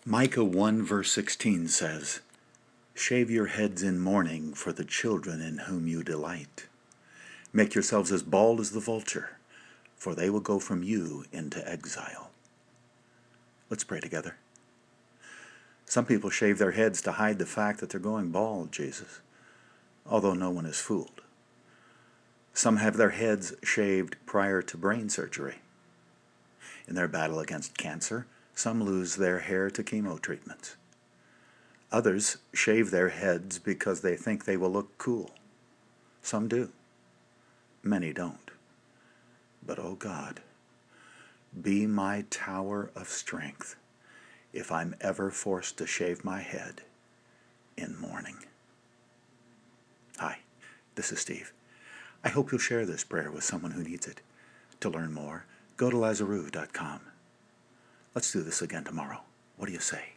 Micah 1 verse 16 says, "Shave your heads in mourning for the children in whom you delight. Make yourselves as bald as the vulture, for they will go from you into exile." Let's pray together. Some people shave their heads to hide the fact that they're going bald, Jesus, although no one is fooled. Some have their heads shaved prior to brain surgery. In their battle against cancer, some lose their hair to chemo treatments. Others shave their heads because they think they will look cool. Some do. Many don't. But, oh God, be my tower of strength if I'm ever forced to shave my head in mourning. Hi, this is Steve. I hope you'll share this prayer with someone who needs it. To learn more, go to Lazaru.com. Let's do this again tomorrow. What do you say?